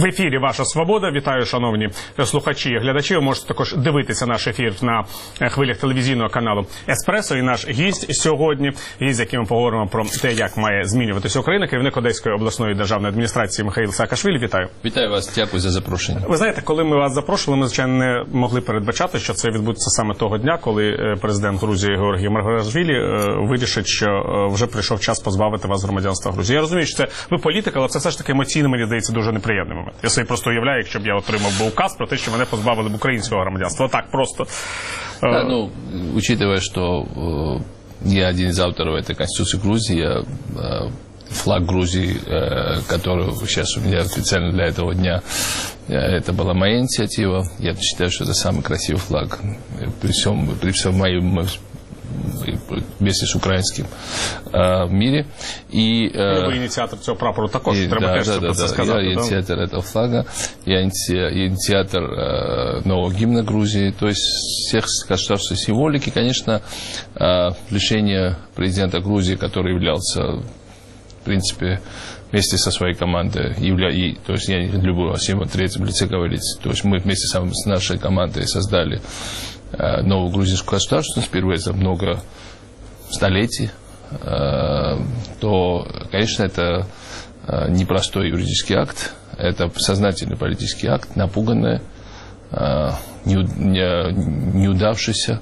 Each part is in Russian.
В ефірі «Ваша свобода». Вітаю, шановні слухачі і глядачі. Ви можете також дивитися наш ефір на хвилях телевізійного каналу «Еспресо». І наш гість сьогодні, гість, з яким ми поговоримо про те, як має змінюватися Україна, керівник Одеської обласної державної адміністрації Михаїл Саакашвілі. Вітаю. Вітаю вас, дякую за запрошення. Ви знаєте, коли ми вас запрошували, ми, звичайно, не могли передбачати, що це відбудеться саме того дня, коли президент Грузії Георгій Маргвелашвілі вирішить, що вже прийшов час позбавити вас громадянства Грузії. Я розумію, що це ви політик, але це все ж таки емоційно, мені здається, дуже неприємний момент. Я собі просто уявляю, якщо б я отримав би указ про те, що мене позбавили б українського громадянства. Так просто. Да, ну, учитывая, что я один из авторов этой Конституции Грузии, флаг Грузии, который сейчас у меня специально для этого дня, это была моя инициатива. Я считаю, что это самый красивый флаг при всем моем вместе с украинским в мире. И вы инициатор этого прапора також, треба теж про це сказати. Я инициатор этого флага, я инициатор нового гимна Грузии, то есть всех государственной символики. Конечно, лишение президента Грузии, который являлся, в принципе, вместе со своей командой, то есть я не люблю о всем третьем лице говорить, то есть мы вместе с нашей командой создали новую грузинскую государственность впервые за много столетий, то, конечно, это непростой юридический акт, это сознательный политический акт, напуганный, неудавшийся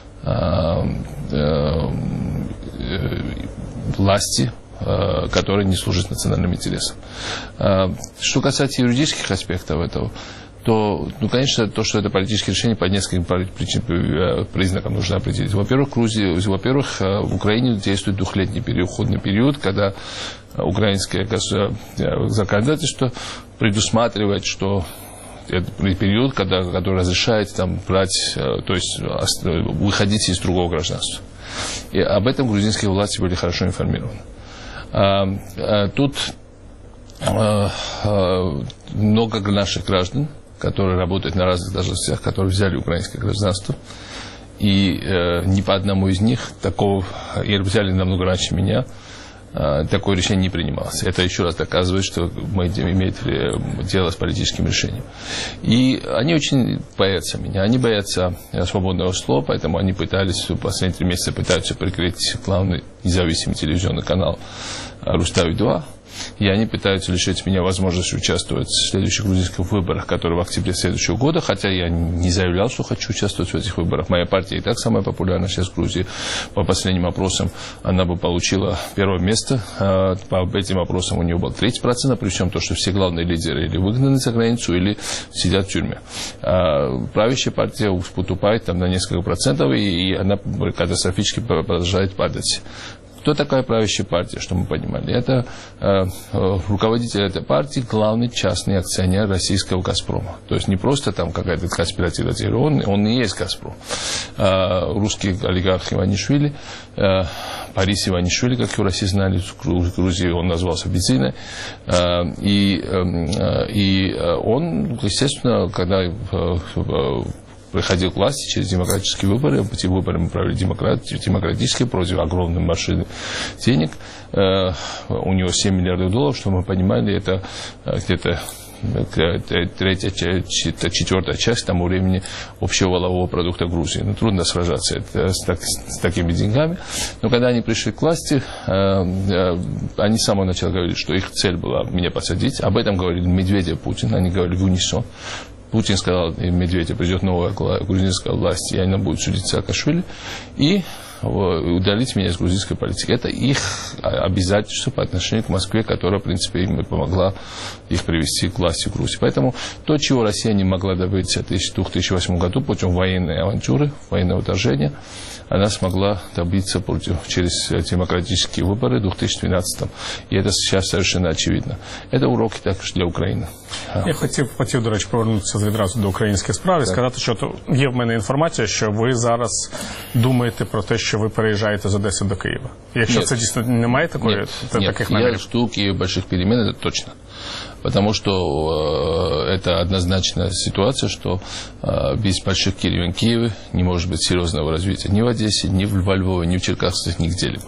власти, которые не служат национальным интересам. Что касается юридических аспектов этого, то, ну, конечно, то, что это политическое решение, по нескольким признакам нужно определить. Во-первых, в Украине действует двухлетний переходный период, когда украинское законодательство предусматривает, что это период, который разрешает там брать, то есть выходить из другого гражданства. И об этом грузинские власти были хорошо информированы. Тут много наших граждан, которые работают на разных должностях, которые взяли украинское гражданство, и ни по одному из них такого, и взяли намного раньше меня, такое решение не принималось. Это еще раз доказывает, что мы имеем дело с политическим решением. И они очень боятся меня. Они боятся свободного слова, поэтому они пытались, в последние 3 месяца пытаются прикрыть главный независимый телевизионный канал «Рустави-2». И они пытаются лишить меня возможности участвовать в следующих грузинских выборах, которые в октябре следующего года, хотя я не заявлял, что хочу участвовать в этих выборах. Моя партия и так самая популярная сейчас в Грузии. По последним опросам она бы получила 1-е место. По этим опросам у нее было 30%, при всем то, что все главные лидеры или выгнаны за границу, или сидят в тюрьме. Правящая партия уступает там на несколько процентов, и она катастрофически продолжает падать. Кто такая правящая партия, что мы понимали? Это руководитель этой партии, главный частный акционер российского «Газпрома». То есть не просто там какая-то конспиративная теория, он и есть «Газпром». Русский олигарх Иванишвили, Борис Иванишвили, как его в России знали, в Грузии он назвался Бензиной. И он, естественно, когда приходил к власти через демократические выборы. Эти выборы мы провели демократически против огромной машины денег. У него 7 миллиардов долларов, что мы понимали, это где-то 3/4 часть тому времени общего валового продукта Грузии. Ну, трудно сражаться с такими деньгами. Но когда они пришли к власти, они с самого начала говорили, что их цель была меня посадить. Об этом говорили Медведев и Путин. Они говорили в унисон. Путин сказал, Медведев, придет новая грузинская власть, и она будет судить Саакашвили, и удалить меня из грузинской политики. Это их обязательство по отношению к Москве, которая, в принципе, им помогла их привести к власти в Грузии. Поэтому то, чего Россия не могла добиться в 2008 году путем военной авантюры, военного вторжения, она смогла добиться через демократические выборы в 2012. И это сейчас совершенно очевидно. Это уроки також для України. Я хотів, до речі, повернутися відразу до українських справ і сказати, що є в мене інформація, що ви зараз думаєте про те, що ви переїжджаєте з Одеси до Києва. Якщо це дійсно немає таких намірів? Я жду Києва больших перемен, это точно. потому что это однозначная ситуация, что без больших Киева не может быть серьезного развития ни в Одессе, ни во Львове, ни в Черкасах, ни где-либо.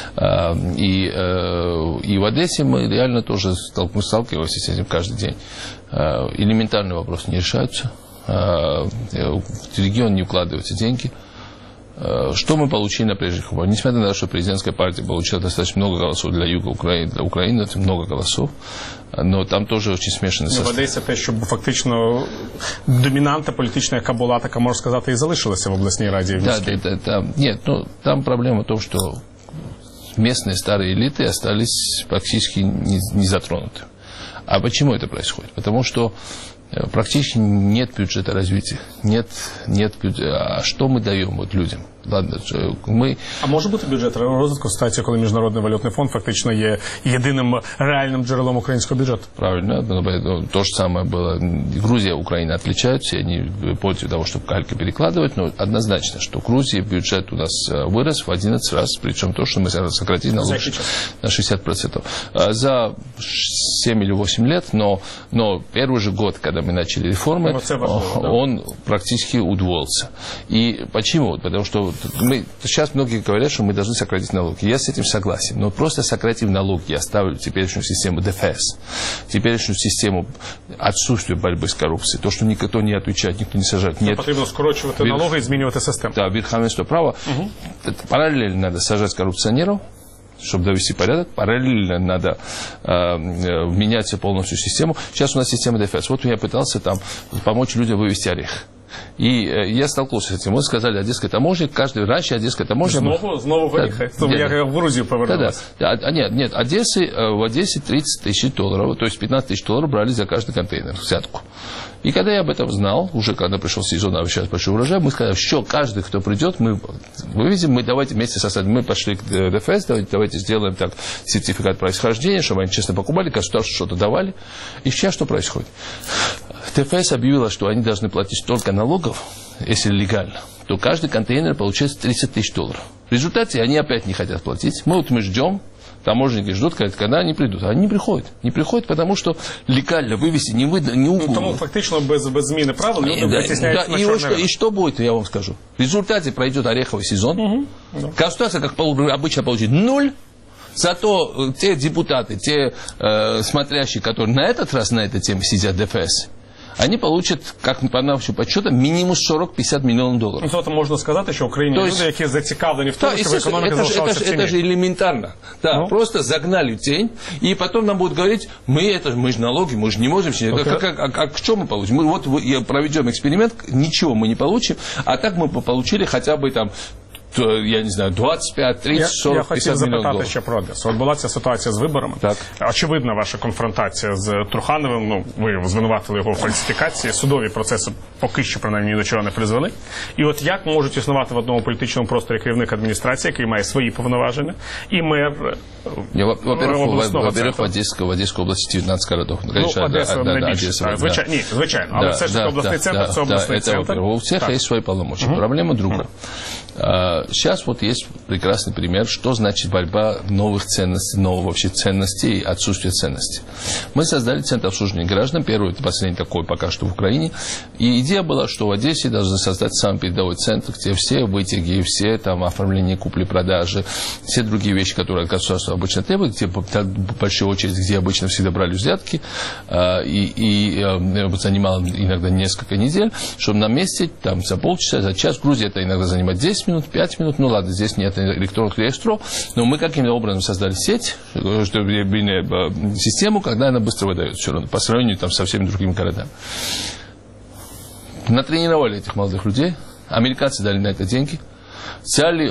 И в Одессе мы реально тоже сталкиваемся с этим каждый день. Элементарные вопросы не решаются, в регион не вкладываются деньги. Что мы получили на прежних выборах? Несмотря на то, что президентская партия получила достаточно много голосов для юга Украины, для Украины это много голосов, но там тоже очень смешанный состав. В Одесі те, що фактично домінанта політична, яка була, така, можна сказати, і залишилася в обласній раді. Нет, там проблема в том, что местные старые элиты остались практически не затронуты. А почему это происходит? Потому что практически нет бюджета развития, нет бюджета. А что мы даем вот людям? Ладно, А може бути бюджет розвитку в ситуації, коли Міжнародний валютний фонд фактично є єдиним реальним джерелом українського бюджету? Правильно. То же самое было. Грузия и Украина отличаются, они против того, чтобы кальки перекладывать, но однозначно, что в Грузии бюджет у нас вырос в 11 раз, причем то, что мы сократили налог на 60%. За 7 или 8 лет, но первый же год, когда мы начали реформы, он практически удвоился. И почему? Потому что сейчас многие говорят, что мы должны сократить налоги. Я с этим согласен. Но просто сократив налоги, я ставлю теперешнюю систему ДФС, теперешнюю систему отсутствия борьбы с коррупцией, то, что никто не отвечает, никто не сажает. Нет. Потрібно скорочувати налоги и змінювати систему. Да, верховенство права. Параллельно надо сажать коррупционеров, чтобы довести порядок. Параллельно надо менять полностью систему. Сейчас у нас система ДФС. Вот я пытался там помочь людям вывести орех. И я столкнулся с этим. Мы сказали, Одесская таможня, раньше Одесская таможня... Снова в орех? Я в Грузию повернулся. Нет, в Одессе 30 тысяч долларов, то есть 15 тысяч долларов брали за каждый контейнер, взятку. И когда я об этом знал, уже когда пришел сезон, а сейчас большой урожай, мы сказали, что каждый, кто придет, мы вывезем, мы давайте вместе составим. Мы пошли к ДФС, давайте сделаем так сертификат происхождения, чтобы они честно покупали, государство что-то давали. И сейчас что происходит? ДФС объявила, что они должны платить столько налогов, если легально, то каждый контейнер получается 30 тысяч долларов. В результате они опять не хотят платить. Мы ждем, таможенники ждут, когда они придут. Они не приходят. Не приходят, потому что легально вывести не угодно. Тому фактично без зміни правил люди витісняються на чорний ринок. И что будет, я вам скажу. В результате пройдет ореховый сезон. Государство, как обычно, получит 0. Зато те депутаты, те смотрящие, которые на этот раз на этой теме сидят в ДФС, они получат, как по нашим подсчетам, минимум 40-50 миллионов долларов. Тобто можна сказати, що Україні люди, які зацікавлені в тому, щоб економіка залишалася в тіні. Это же элементарно. Да, просто загнали в тень, и потом нам будут говорить, мы же налоги, мы же не можем. А что мы получим? Мы вот проведем эксперимент, ничего мы не получим, а так мы получили хотя бы там, я не знаю, 25, 30, 40, 50 мільйонів доларів. Я хотів запитати ще про Одесу. От була ця ситуація з виборами. Так. Очевидна ваша конфронтація з Трухановим. Ви звинуватили його в фальсифікації. Судові процеси поки що, принаймні, ні до чого не призвели. І от як можуть існувати в одному політичному просторі керівник адміністрації, який має свої повноваження, і мер Во-первых, в Одесской области 19 городов. Одесса найбільше. Звичайно. Але все ж таки обласний центр, це обласний центр. У всех есть свои полномочия. Проблема другая. Сейчас вот есть прекрасный пример, что значит борьба новых ценностей, новых вообще ценностей и отсутствие ценностей. Мы создали Центр обслуживания граждан, первый и последний такой пока что в Украине. И идея была, что в Одессе должны создать самый передовой центр, где все вытяги, все там оформление купли-продажи, все другие вещи, которые от государства обычно требуют, где большая очередь, где обычно всегда брали взятки, и занимало иногда несколько недель, чтобы на месте, там, за полчаса, за час, в Грузии это иногда занимает 10 минут, 5 минут, ну ладно, здесь нет электронных реестров, но мы каким-то образом создали сеть, систему, когда она быстро выдает все равно, по сравнению там, со всеми другими городами. Натренировали этих молодых людей, американцы дали на это деньги, взяли,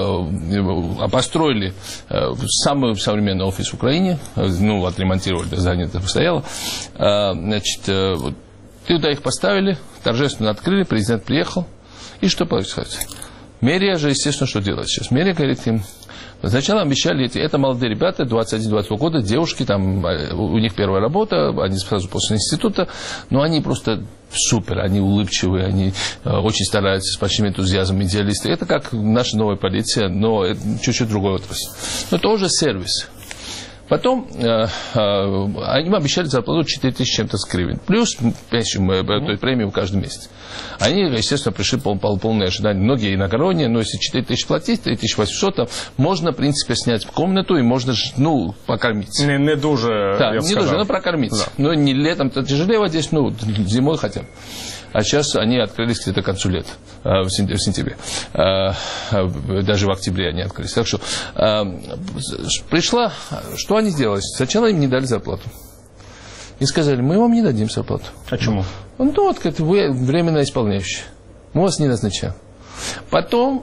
построили самый современный офис в Украине, ну, отремонтировали, здание это постояло, значит, туда их поставили, торжественно открыли, президент приехал, и что происходит? Мерия же, естественно, что делает сейчас? Мерия говорит им, сначала обещали, это молодые ребята, 21-22 года, девушки, там, у них первая работа, они сразу после института, но они просто супер, они улыбчивые, они очень стараются с большим энтузиазмом, идеалисты. Это как наша новая полиция, но это чуть-чуть другой отрасль. Но тоже сервис. Потом они обещали зарплату 4000 чем-то гривен. Плюс премию каждый месяц. Они, естественно, пришли полное ожидание. Многие иногородние, но если 4000 платить, 3800, можно, в принципе, снять комнату и можно, покормить. Не дуже, да, не дуже, но прокормить. Да. Но не летом-то тяжелее здесь, зимой хотя бы. А сейчас они открылись где-то к концу лета, в сентябре. Даже в октябре они открылись. Так что что они сделали? Сначала им не дали зарплату. И сказали, мы вам не дадим зарплату. А чему? Вы временно исполняющий. Мы вас не назначаем. Потом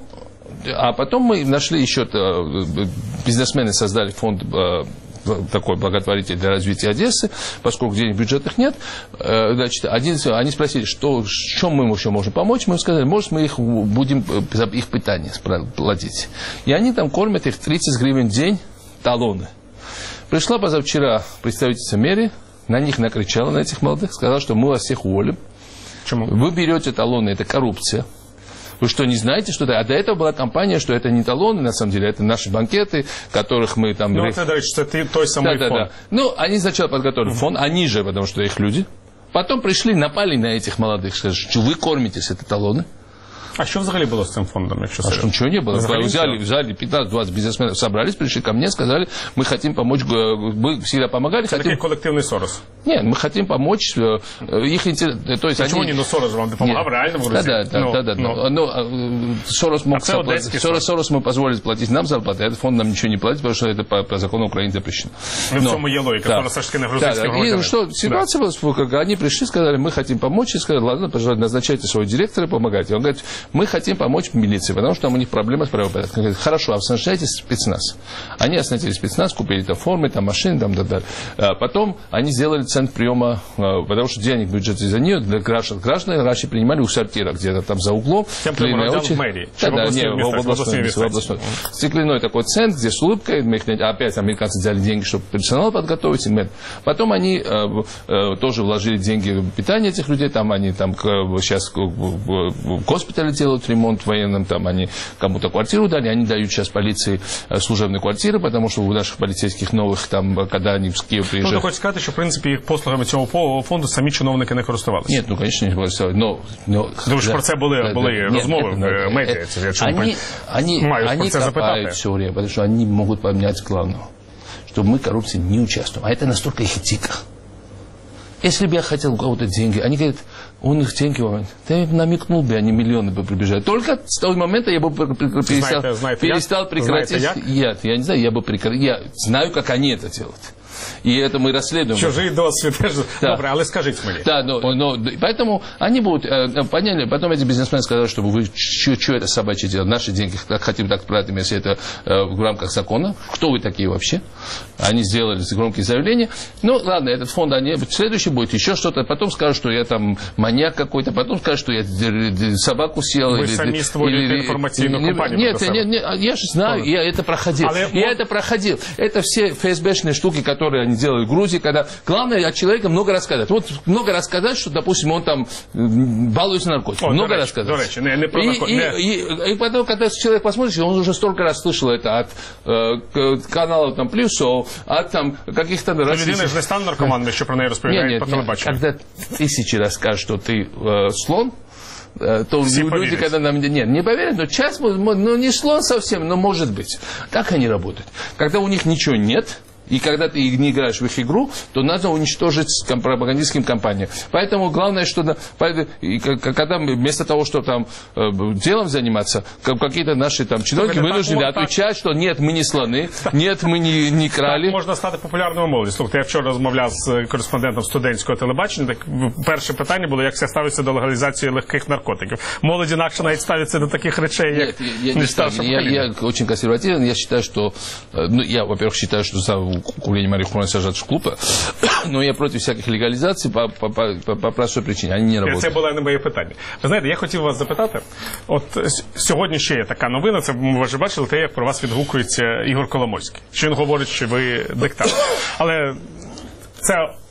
мы нашли еще, бизнесмены создали фонд такой благотворитель для развития Одессы, поскольку денег бюджетных нет. Значит, они спросили, в чем мы еще можем помочь. Мы сказали, может, мы будем за их питание платить. И они там кормят их 30 гривен в день, талоны. Пришла позавчера представительница мэрии, на них накричала, на этих молодых, сказала, что мы вас всех уволим. Почему? Вы берете талоны, это коррупция. Вы что, не знаете, что это? А до этого была компания, что это не талоны, на самом деле, это наши банкеты, которых мы там... что это той самый фонд. Да. Они сначала подготовили фонд, они же, потому что их люди. Потом пришли, напали на этих молодых, сказали, что вы кормитесь, это талоны. А что взагалі было с этим фондом? Что ничего не было. Взяли 15-20 бизнесменов, собрались, пришли ко мне, сказали, мы хотим помочь, мы всегда помогали. Это такой коллективный Сорос? Нет, мы хотим помочь их интересам. То есть почему не Сорос вам помогал реально в Грузии? Да. Сорос мы позволили платить нам зарплату, а этот фонд нам ничего не платит, потому что это по закону Украины запрещено. В цьому є логіка, Сорос все-таки не грузинський громадянин. И что, ситуация была, как они пришли, сказали, мы хотим помочь, и сказали, ладно, пожалуйста, назначайте своего директора, помогайте. Он говорит, мы хотим помочь милиции, потому что там у них проблемы с правопорядком. Говорит, хорошо, оснащайте спецназ. Они оснастили спецназ, купили там формы, там машины, там, потом они сделали центр приема, потому что денег в бюджете за нее для граждан раньше принимали у сортира, где-то там за углом. Длинная очередь. В мэрии. В областной. Стеклянной такой центр, где с улыбкой, опять американцы взяли деньги, чтобы персонал подготовить. Потом они тоже вложили деньги в питание этих людей, там они сейчас в госпитале делают ремонт военным, там они кому-то квартиру дали, они дают сейчас полиции служебные квартиры, потому что у наших полицейских новых, там, когда они в Киев приезжают... Ну, хочешь сказать, что, в принципе, їх послугами цього фонду самі чиновники не користувалися? Нет, конечно, не користувалися. Тому що про це були розмови в медіа. Они копают все время, потому что они могут поменять главного, чтобы мы в коррупции не участвуем. А это настолько их этика. Если бы я хотел у кого-то деньги, они говорят, он их деньги вам, ты намекнул бы, они миллионы бы прибежали. Только с того момента я бы перестал прекратить. Я не знаю, я знаю, как они это делают. И это мы расследуем. Чужий досвід. Добре, але скажіть мені. Да, но поэтому они будут, поняли, потом эти бизнесмены сказали, что вы, что это собачье дело, наши деньги хотим так тратить, если это в рамках закона. Кто вы такие вообще? Они сделали громкие заявления. Ну, ладно, этот фонд, следующий будет еще что-то, потом скажут, что я там маньяк какой-то, потом скажут, что я собаку съел. Вы сами створили информационную компанию. Нет, я же знаю, я это проходил. Это все ФСБшные штуки, которые они делают в Грузии, когда главное от человека много рассказать. Вот много рассказать, что, допустим, он там балуется наркотиками. Много рассказать. До речи, не про наркотики. И потом, когда человек посмотрит, он уже столько раз слышал это от каналов там Плюсов, от там каких-то... Людина же не стане наркоманом, що про неї розповідають по телебаченню. Когда 1000 раз скажут, что ты слон, то все люди, поверят. Когда нам... Нет, не поверят, но часть, не слон совсем, но может быть. Так они работают. Когда у них ничего нет, и когда ты не играешь в их игру, то надо уничтожить пропагандистским компаниям. Поэтому главное, что когда вместо того, чтобы там делом заниматься, какие-то наши там чиновники вынуждены отвечать, что нет, мы не слоны, нет, мы не крали. Так можна стати популярною молоді. Слухайте, я вчора розмовляв з кореспондентом студентського телебачення, так перше питання було, як це ставиться до легалізації легких наркотиків. Молодь інакше навіть ставиться до таких речей, як не старше покоління. Я очень консервативен, я считаю, что, я, во-первых, считаю, что за курение марихуаны сажать в клубы, но я против всяких легализаций по простой причине, они не работают. Це було не моє питання. Ви знаєте, я хотів вас запитати, от сьогодні ще є така новина, це ви вже бачили те, як про вас відгукується Ігор Коломойський, що він говорить, що ви диктатор. Але це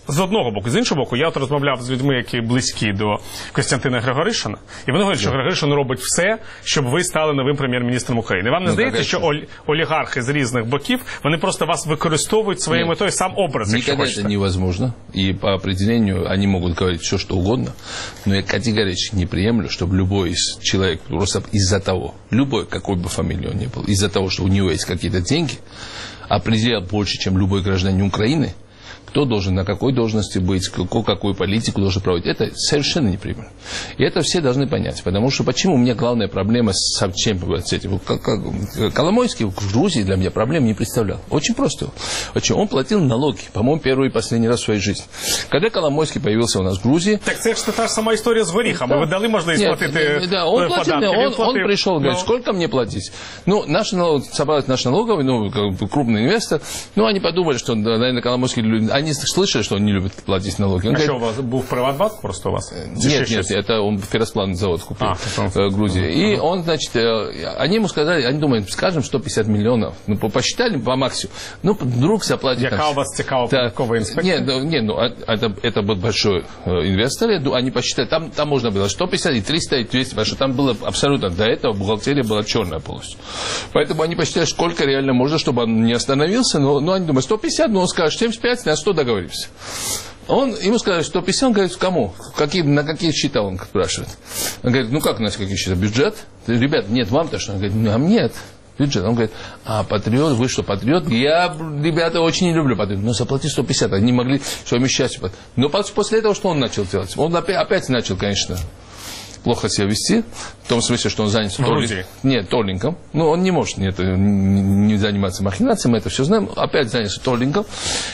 з одного боку. З іншого боку, я от розмовляв з людьми, які близькі до Костянтина Григоришина, і вони говорять, що Григоришин робить все, щоб ви стали новим прем'єр-міністром України. Вам не здається, що олігархи з різних боків, вони просто вас використовують своєю метою, сам образ, якщо хочете? Никогда это невозможно. И по определению они могут говорить все, что угодно, но я категорически не приемлю, чтобы любой из человек просто из-за того, любой, какой бы фамилии он ни был, из-за того, что у него есть какие-то деньги, определял больше, чем любой гражданин Украины, кто должен на какой должности быть, какую политику должен проводить. Это совершенно неприемлемо. И это все должны понять. Потому что почему у меня главная проблема с этим? Коломойский в Грузии для меня проблем не представлял. Очень просто. Он платил налоги, по-моему, первый и последний раз в своей жизни. Когда Коломойский появился у нас в Грузии... Так це ж та ж сама історія з горіхами. Ви дали можливість платити податки. Он пришел, говорит, сколько мне платить? Ну, наш налоговый, крупный инвестор, они подумали, что, наверное, Коломойский... Они слышали, что он не любит платить налоги. Он говорит, что у вас был Приватбанк просто у вас? Нет, это он ферросплавный завод купил в Грузии. И он, значит, они ему сказали, они думают, скажем, 150 миллионов. Посчитали по максимуму. Вдруг заплатит... Яка у вас цікава податковая инспекция? Нет, это был большой инвестор. Они посчитали, там можно было 150, и 300, и 200, потому что там было абсолютно, до этого бухгалтерия была черная полностью. Поэтому они посчитали, сколько реально можно, чтобы он не остановился. Но они думают, 150, но он скажет 75, на 100 договоримся. Ему сказали, 150, он говорит, кому? На какие счета, он спрашивает. Он говорит, как у нас какие счета? Бюджет? Ребят, нет, вам-то что? Он говорит, нет, бюджет. Он говорит, патриот, вы что, патриот? Я, ребята, очень не люблю патриот. Но заплати 150, они могли своему счастью. Но после этого что он начал делать? Он опять начал, конечно, плохо себя вести, в том смысле, что он занялся толлингом. Он не может не заниматься махинациями, мы это все знаем. Опять занялся толлингом.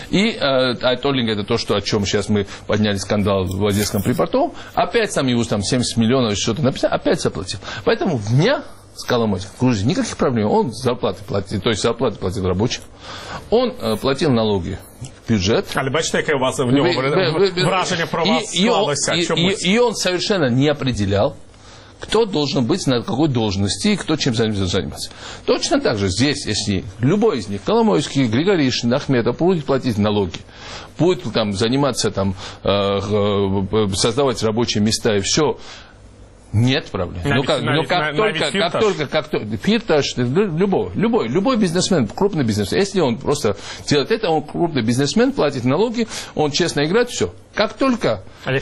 А толлинг это то, о чем сейчас мы подняли скандал в Одесском припорту. Опять сам его 70 миллионов что-то написал, опять заплатил. Поэтому в дня с Коломойским в Грузии никаких проблем. Он зарплаты платил, то есть зарплаты платил рабочим. Он платил налоги в бюджет. Але бачите, яке у вас в нього враження про вас склалося? И он совершенно не определял, кто должен быть на какой должности и кто чем заниматься. Точно так же здесь, если любой из них, Коломойский, Григоришин, Ахметов, будет платить налоги, будет заниматься, создавать рабочие места и все, нет проблем. Но как только Фирташ, любой бизнесмен, крупный бизнесмен, если он просто делает это, он крупный бизнесмен, платит налоги, он честно играет, все. Как только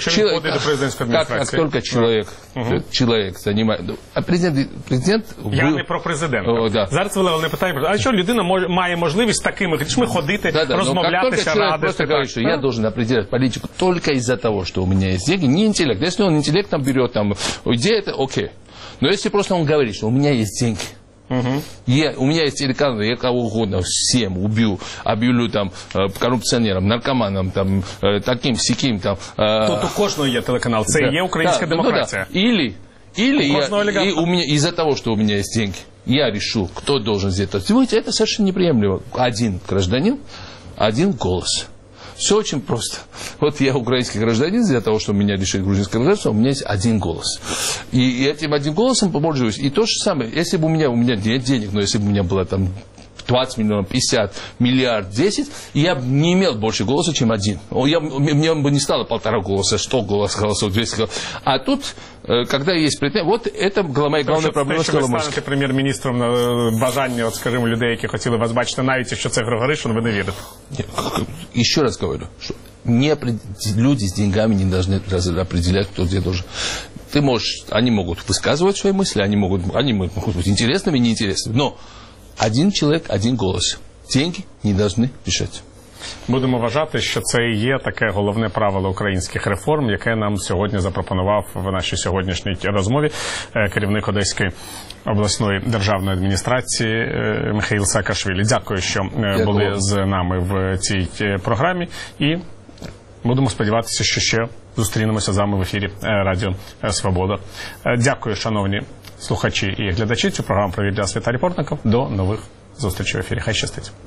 человек занимает... А президент... Я не про президента. Да. Зараз велике питання. А що людина має можливість з такими грішми ходити, розмовлятися, радити? Просто говорит, что я должен определять политику только из-за того, что у меня есть деньги, не интеллект. Если он интеллектом берет, идея, это окей. Но если просто он говорит, что у меня есть деньги, у меня есть телеканал, я кого угодно всем убью, объявлю коррупционером, наркоманом, таким-сяким. Тут у кожного є телеканал, це є українська демократія. Или у меня, из-за того, что у меня есть деньги, я решу, кто должен здесь это сделать, это совершенно неприемлемо. Один гражданин, один голос. Все очень просто. Вот я украинский гражданин, из-за того, что меня решит грузинское гражданство, у меня есть один голос. И этим одним голосом пользуюсь. И то же самое, если бы у меня нет денег, но если бы у меня было 20 миллионов, 50, миллиард, 10, я бы не имел больше голоса, чем один. Мне бы не стало 1,5 голоса, 100 голосов, 200 голосов. А тут, когда есть претензии, вот это моя главная проблема з Коломойським. Ви станете прем'єр-міністром на бажання, скажімо, людей, які хотіли вас бачити, навіть якщо це Григоришин, ви не вірите? Еще раз говорю, что люди с деньгами не должны определять, кто где должен. Они могут высказывать свои мысли, они могут быть интересными и неинтересными, но один человек, один голос. Деньги не должны решать. Будемо вважати, що це і є таке головне правило українських реформ, яке нам сьогодні запропонував в нашій сьогоднішній розмові керівник Одеської обласної державної адміністрації Михаїл Саакашвілі. Дякую, що були з нами в цій програмі, і будемо сподіватися, що ще зустрінемося з вами в ефірі Радіо Свобода. Дякую, шановні слухачі і глядачі. Цю програму провів для Віталій Портников. До нових зустрічей в ефірі. Хай щастить.